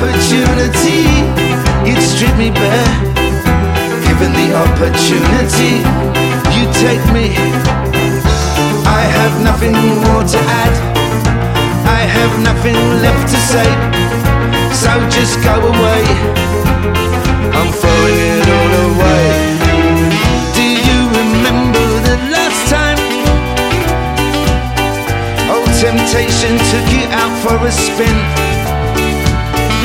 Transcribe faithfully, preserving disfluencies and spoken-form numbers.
opportunity, you'd strip me bare. Given the opportunity, you take me. I have nothing more to add, I have nothing left to say.